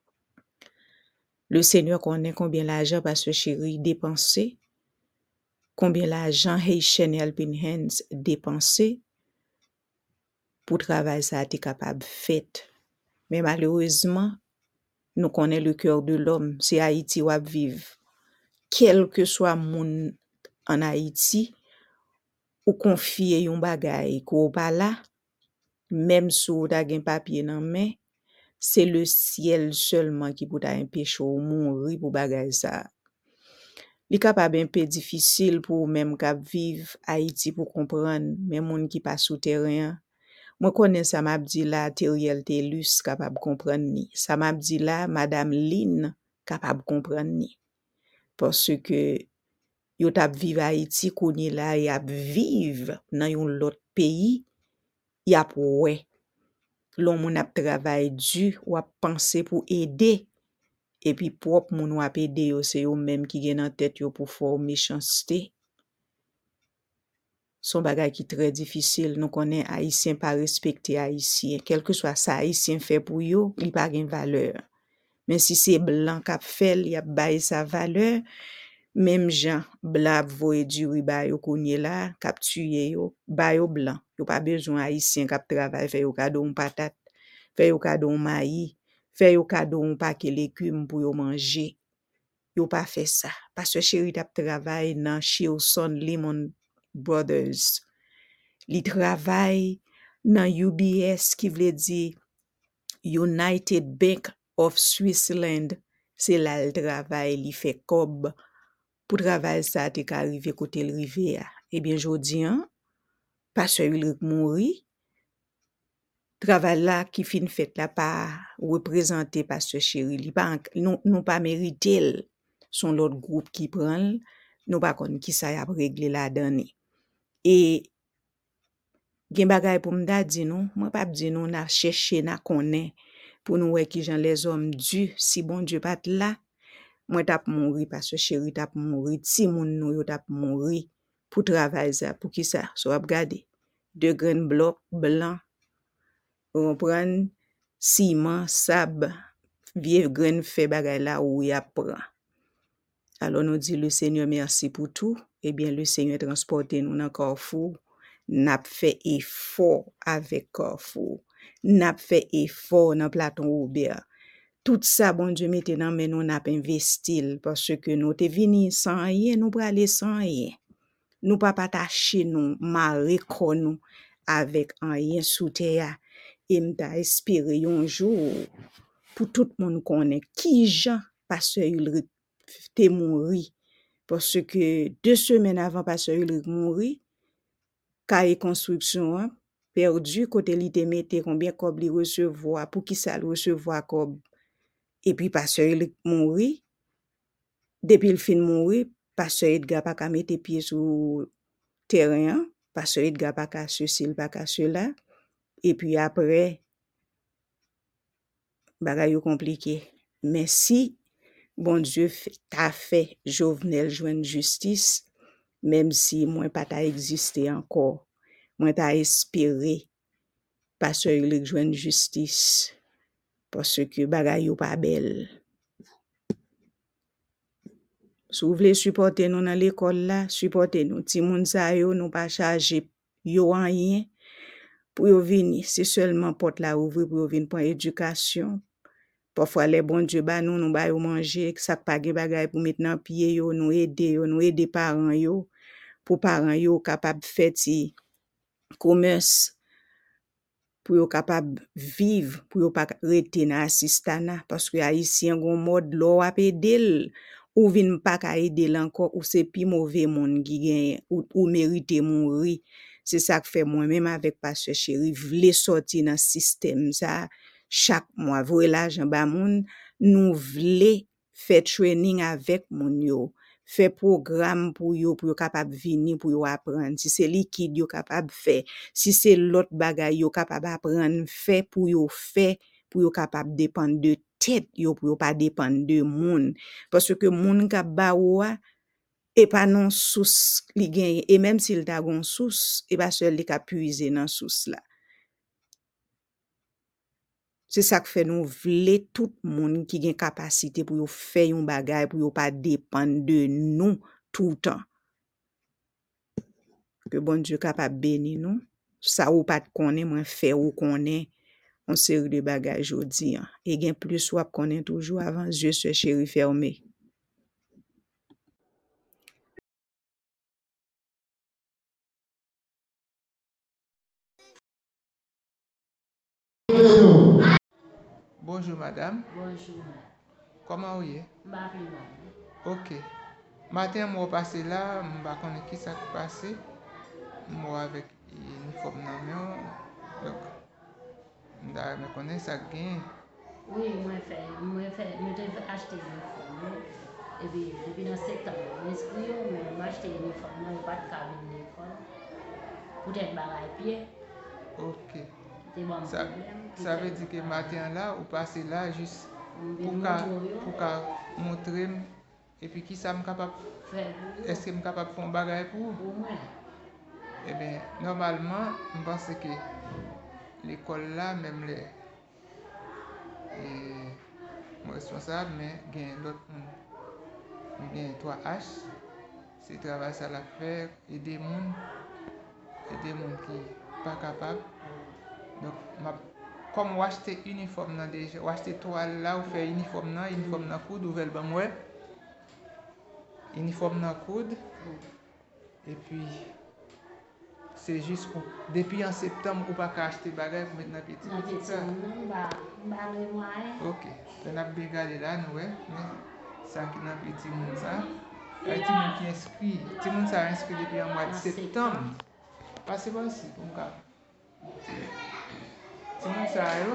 Speaker 1: Le Seigneur connaît combien l'argent Pasteur Chéri dépensé, combien l'argent Haitian Helping Hands dépensé pour travail ça te capable fait. Mais malheureusement, nous connaît le cœur de l'homme, c'est Haïti ou vivre. Quel que soit moun en Haïti, ou confier yon bagay ko pa la, même sou ta gen papier nan main, c'est le ciel seulement qui peut empêcher ou mourir pour bagay ça. Li capable un peu difficile pour même k'ap vivre Haïti pour comprendre même moun qui pas sous terrain. Moi connais ça m'a dit là Teriel Telus capable comprendre ni. Ça m'a dit là madame Lynn capable comprendre ni. Parce que yo tap vive Haïti konye la y ap vive dans yon lot pays y ap ouais l'on moun ap travail du ou ap penser pour aider et puis propre moun ou ap aider yo c'est yo même qui gen en tête yo pour faire méchanceté. Son bagay qui très difficile, nous connaît haïtien pas respecter haïtien, quel que soit ça haïtien fait pour yo, il pas gen valeur. Mais si c'est blanc k'ap fait, y ap bay sa valeur. Même gens blanc voye du riba yo konye la k'ap tuye yo ba yo blanc yo pas besoin haïtien k'ap travail fait yo cadeau un patate fait yo cadeau un maïs fait yo cadeau un paquet légumes pour yo manger yo pas fait ça parce que Chéri t'a travail dans Chilson Lemon Brothers li travail dans U B S qui veut dire United Bank of Switzerland c'est là le travail li fait cob pour travail ça te ka arrivé côté le rivé a. Eh bien jodi an pasteur il mouri travail là qui fin fait là pas représenter pasteur Chéri li pas non non pas mérité son l'autre groupe qui prend nous pas konn qui ça y a régler la donné et gen bagay pour m'da di non moi pas di non na chercher na connaît pour nous wè qui jan les hommes du si bon Dieu pas là moi tap mouri parce que Chéri tap mouri ti moun nou yo tap mouri pour travail ça pour qui ça so ap gade deux grains blocs blancs on prend ciment sable vieux grain fait bagay là où y a prend alors nous dit le Seigneur merci pour tout et bien le Seigneur transporter nous dans Carrefour n'a fait effort avec Carrefour n'a fait effort dans Platon Robert tout ça, bon Dieu, mette nan men nou nap investil, parce que nous te vini sans rien, nous prale sans rien. Nous pas patache nous, mare kon nous, avec un rien sous terre. Et m'ta espéré yon jour, pour tout le monde connaît, qui Jean, pasteur Ulrich, te mouri. Parce que deux semaines avant pasteur Ulrich mouri, cahier construction, hein, perdu, côté li te mette combien kob li recevoir, pour qui ça le recevoir kob. Et puis pasteur Ulrich mouri, depuis le fin mouri, pasteur Edgar pas ka mette pied sur terrain, pasteur Edgar pas ka ceci, pas ka cela. Et puis après, bagay yo compliqué. Mais si bon Dieu t'a fait Jovenel joindre justice, même si moi pas t'a existé encore, moi t'a espéré pasteur Ulrich joindre justice parce que bagay yo pas belle. Si vous voulez supporter nous dans l'école là, supporter nous. Ti moun sa yo, nous pas charger yo en rien pour yo venir. C'est seulement porte la ouvrir pour yo venir pour éducation. Parfois les bon Dieu ba nous nous ba yo manger, ça pa gen bagay pour mettre dans pied yo, nous aider yo, nous aider parents yo pour parents yo capable faire ti commerce pour yo capable vivre, pour yo pas rester dans assistana parce que haïtien gon mode l'on a aider ou vin pas ka aider encore ou c'est pi mauvais monde qui gagne ou, ou mérite mourir. C'est ça que fait moi même avec pasteur Chéri vle sortir dans système ça chaque mois voyer l'argent ba moun nous vle faire training avec moun yo fait programme pour yo pour yo capable venir pour yo apprendre si c'est liquide yo capable faire si c'est l'autre bagay yo capable apprendre fait pour yo fait pour yo capable dépendre de tête yo pour yo pas dépendre de moun parce que moun ka ba ou et pas non source li gen et même s'il ta gon source et pas seul li ka puiser dans source là. C'est ça que fait nous vle tout moun qui gen capacité pour yo faire yon bagay pour yo pas dépendre de nous tout le temps. Que bon Dieu capable bénir nous. Ça ou pas connaît moi fait ou connaît on série de bagay jodi hein. Et gen plus ou connaît toujours avant Dieu se Chéri fermé.
Speaker 3: Bonjour madame.
Speaker 4: Bonjour.
Speaker 3: Comment vous êtes?
Speaker 4: Marie.
Speaker 3: Ok. Matin, moi passé là, je ne connais pas qui ça qui passé. Moi avec uniforme dans main. Donc, je connais ça gain.
Speaker 4: Oui, moi fait, moi fait, moi devais acheter une uniforme. Et puis depuis dans septembre, je m'inscris, mais je acheté une uniforme, je n'ai pas de cabine de l'école. Peut-être bagaille pied.
Speaker 3: Ok.
Speaker 4: C'est bon
Speaker 3: Ça,
Speaker 4: problème.
Speaker 3: ça veut dire que matin là, vous passez là juste
Speaker 4: Pour
Speaker 3: pour qu'à pour qu'à montrer et puis qui ça me capable est-ce que me capable faire un bagage pour vous?
Speaker 4: Pour moi.
Speaker 3: Eh bien, normalement, je pense que l'école là, même les, les responsables, mais il y a l'autre monde. Il y a trois H. C'est travail ça la faire, aider les gens, aider les gens qui ne sont pas capables. Donc, ma, comme vous achetez uniforme là déjà, vous achetez toile là, vous faites uniforme là, uniforme là coude, vous faites le bon ouais. Uniforme là coude. Et puis, c'est juste pour, depuis en septembre, vous ne pouvez pas acheter des bagages pour mettre dans le petit.
Speaker 4: Dans le petit, non,
Speaker 3: ok. On a bien regardé là, nous, mais ça qui est dans le petit monde ça. Le petit monde qui est inscrit, le petit monde ça inscrit depuis le mois de septembre. Passez pas ici, pour me faire. Le petit monde ça, yo.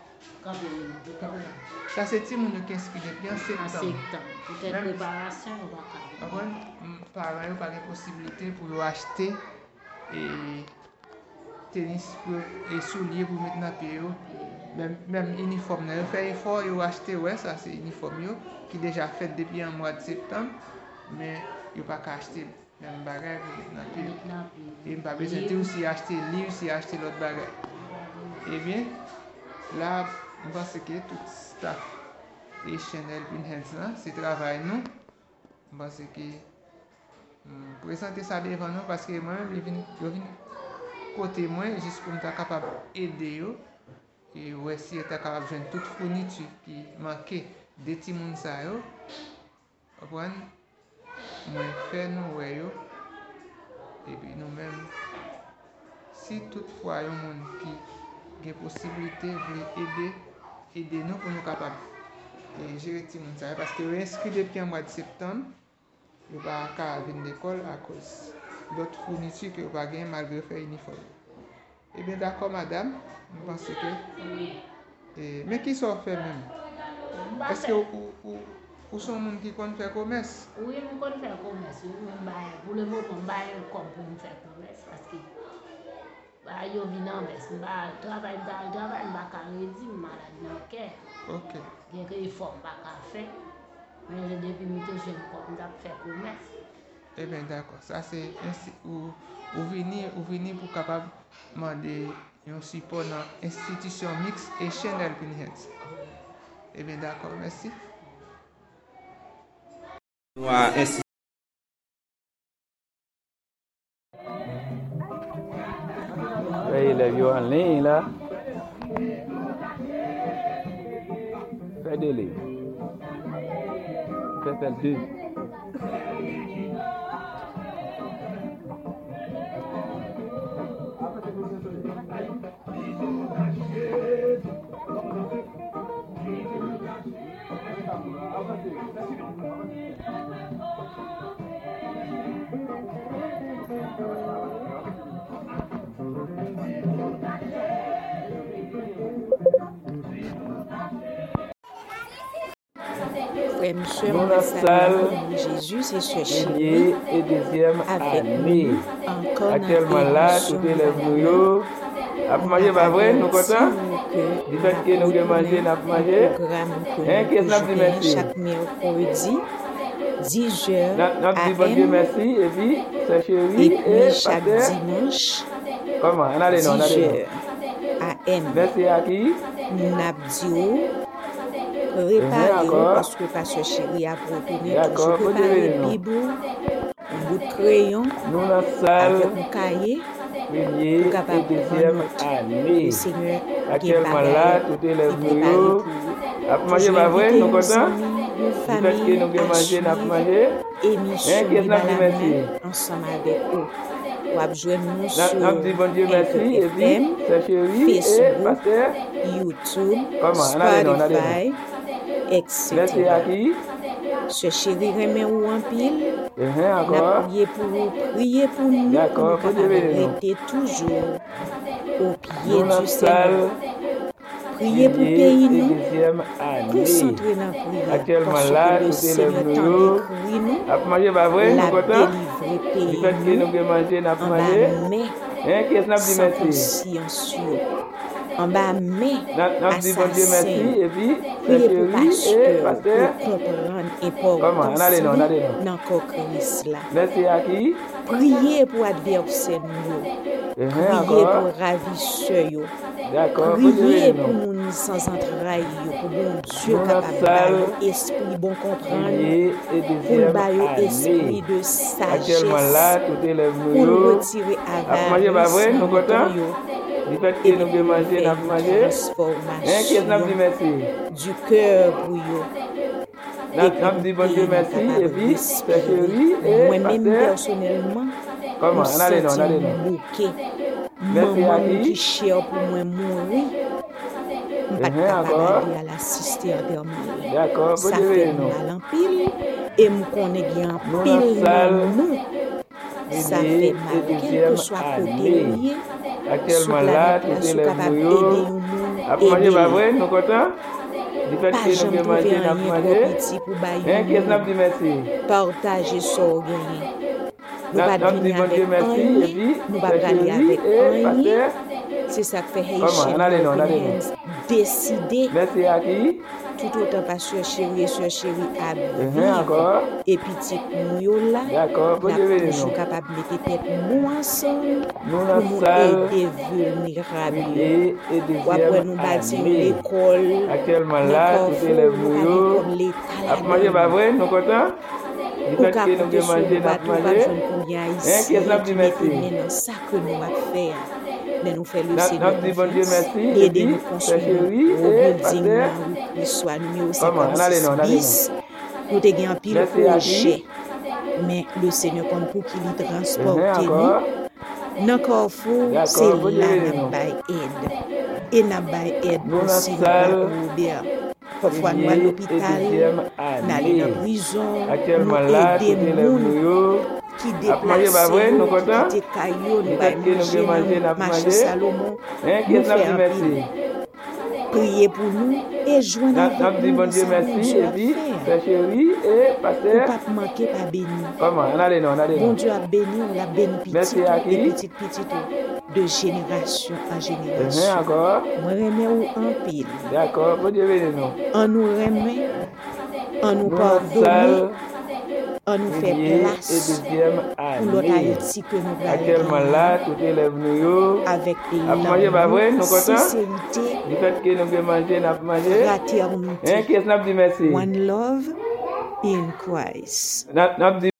Speaker 3: Ça, c'est le petit monde qui est inscrit depuis en septembre.
Speaker 4: septembre. Peut-être préparation, on va
Speaker 3: faire. Parents n'ont pas de possibilité pour acheter et tennis et souliers pour mettre dans le pied. Même, même uniforme, ils font effort, ils ont acheté, ouais, ça c'est uniforme qui est déjà fait depuis le mois de septembre, mais ils n'ont pas qu'à acheter même bagage pour mettre dans le pied. Et ils n'ont pas besoin de aussi acheter livre, aussi acheter l'autre bagage. Eh bien, là, je pense que tout staff et Chanel Pinhens, c'est travail nous. Je pense que je présenter ça devant nous parce que moi-même, je viens côté moi juste pour être capable d'aider. et ouais si était capable de joindre toute fourniture qui manquait des petits moun sa yo, comprendre, moi faire nous ouais yo, et puis nous-mêmes, si toutefois il y a un monde qui a possibilité de aider, aider nous pour nous capables de gérer petit moun sa yo, parce que inscrit depuis le mois de septembre, il n'y a pas venir l'école à cause d'autres fournitures que vous pas gagner malgré faire uniforme. Eh bien d'accord madame, je pense que et, mais qui sont fait même? Est-ce que vous, vous, vous sont monde qui compte faire commerce?
Speaker 4: Oui, je compte faire commerce. Pour le moment, je vais comme pour faire commerce parce que bah yo vient en baisse, bah travail dans travail bah carrédi malade dans cœur.
Speaker 3: OK.
Speaker 4: Bien que réforme pas qu'à faire. Mais depuis que je suis comme ça faire commerce.
Speaker 3: Eh bien d'accord, ça c'est ainsi ou ou venir ou venir pour capable demander un support dans institution mixte et chaîne Helping Hands. Eh bien d'accord, merci.
Speaker 5: Il est en ligne là. Fais des livres. Fais deux.
Speaker 1: Frère, monsieur,
Speaker 5: Nous la salle
Speaker 1: Jésus, c'est ce chien
Speaker 5: et deuxième année.
Speaker 1: Encore
Speaker 5: Actuellement là, tout est les bouillots. Après manger, pas vrai, nous contents? Du fait que nous devons manger, nous avons mangé. Hein, qu'est-ce que nous avons merci?
Speaker 1: Chaque mercredi, dix heures.
Speaker 5: Nous avons dit bon Dieu merci, et puis, c'est chéri,
Speaker 1: et
Speaker 5: et
Speaker 1: chaque
Speaker 5: pasteur.
Speaker 1: dimanche,
Speaker 5: Comment? On a les noms, on a les noms.
Speaker 1: A M.
Speaker 5: Merci à qui?
Speaker 1: Nabdio. Réparer parce que pasteur chéri a retourné toujours préparer le Bible, un bout de crayon,
Speaker 5: nous la salle
Speaker 1: avec un cahier,
Speaker 5: première et deuxième année.
Speaker 1: Le Seigneur
Speaker 5: actuellement là, tout est les bouillots. Après manger, pas vrai, nous contents? Du fait que nous devons manger, nous avons mangé.
Speaker 1: Émission
Speaker 5: qu'est-ce que nous avons merci?
Speaker 1: Ensemble avec eux. Ou abjoindre nous sur
Speaker 5: Nous avons dit bon Dieu merci, et puis, c'est chéri, et pasteur.
Speaker 1: YouTube,
Speaker 5: Comment? On a les noms, on a les noms.
Speaker 1: Spotify, et cetera.
Speaker 5: Merci à qui?
Speaker 1: Ce chéri remet ou en pile.
Speaker 5: Et encore.
Speaker 1: Priez pour vous, priez pour nous.
Speaker 5: D'accord,
Speaker 1: pour nous rester toujours au pied
Speaker 5: nous
Speaker 1: du Seigneur. Priez pour le pays nous. Concentrez dans la prière.
Speaker 5: Actuellement là, tout est les bouillots. Après manger, pas vrai, nous contents? Du fait que nous devons manger, nous avons mangé. Hein, qu'est-ce que nous avons dit merci?
Speaker 1: En bas, mais
Speaker 5: assassin, et puis,
Speaker 1: priez pour pasteur,
Speaker 5: pasteur,
Speaker 1: pour comprendre l'importance dans le Christ là.
Speaker 5: Merci à qui?
Speaker 1: Priez pour adversaire nous. Priez pour ravisseur.
Speaker 5: D'accord.
Speaker 1: Priez pour nous sans entrailles, pour bon Dieu capable de esprit bon comprendre, pour le esprit de sagesse, pour nous retirer avarice,
Speaker 5: du fait que nous devons manger, nous avons mangé. Qu'est-ce que nous avons dit merci?
Speaker 1: Du cœur pour eux.
Speaker 5: Nous avons dit bon Dieu merci, et puis, c'est chéri, et
Speaker 1: moi-même personnellement,
Speaker 5: comment? On a les noms, on a les noms. Merci à qui?
Speaker 1: Qui cher pour moi mourir. Je ne suis pas capable d'aller à la cister derrière.
Speaker 5: D'accord,
Speaker 1: ça fait mal en pile. Et je connais bien pile nous. Ça fait mal, quel que soit côté lié.
Speaker 5: Actuellement là, tout est les bouillots. Après manger, pas vrai, nous contents? Du fait que nous devons manger, nous avons mangé. Qu'est-ce que nous avons dit merci?
Speaker 1: Partager ça au gagné. Nous ne pouvons pas venir avec
Speaker 5: un,
Speaker 1: nous ne pouvons pas aller avec un. C'est ça que fait Haïtien décider.
Speaker 5: Merci à qui?
Speaker 1: Tout autant pas sur chéri et sur chéri à
Speaker 5: vivre.
Speaker 1: Et petit nous là.
Speaker 5: D'accord,
Speaker 1: pour nous sommes capables de mettre tête nous ensemble pour nous aider vulnérables.
Speaker 5: Et
Speaker 1: après nous bâtir l'école.
Speaker 5: Actuellement là, tout est les bouillots. Après manger, pas vrai, nous contents?
Speaker 1: Ou ka koute sur le bateau, pas jeune combien ici, qui met dans ça que nous va faire. Mais nous faisons le Seigneur confiance. Aidez nous construire un building, nous soit numéro cinquante-six bis. Nous avons un pile projet. Mais le Seigneur compte pour qu'il y transporte nous. Dans Carrefour, c'est là nous avons aide. Et nous avons aide aussi dans Robert. Parfois, nous à l'hôpital, nous allons dans la prison, nous aidons les gens qui déplacent, qui quittent Caillou, nous allons manger dans le marché Salomon. Nous faisons un pile. Priez pour nous et joignez avec nous.
Speaker 5: Dieu merci. Et puis, Père chéri et pasteur.
Speaker 1: Pour ne pas manquer, pas béni.
Speaker 5: Comment? Allez, non, allez, non.
Speaker 1: Bon Dieu a béni, on l'a béni petit et petit, petit, de génération en génération.
Speaker 5: D'accord.
Speaker 1: Moi, remet ou en pile.
Speaker 5: D'accord, bon Dieu béni nous.
Speaker 1: On nous remet, on nous pardonne, on nous fait place pour l'autre Haïti que nous voulons.
Speaker 5: Actuellement là, tout élève nous
Speaker 1: avec
Speaker 5: l'amour,
Speaker 1: sincérité,
Speaker 5: du fait que nous avons mangé, nous avons mangé.
Speaker 1: Fraternité.
Speaker 5: Qu'est-ce que nous avons dit merci?
Speaker 1: One love in Christ.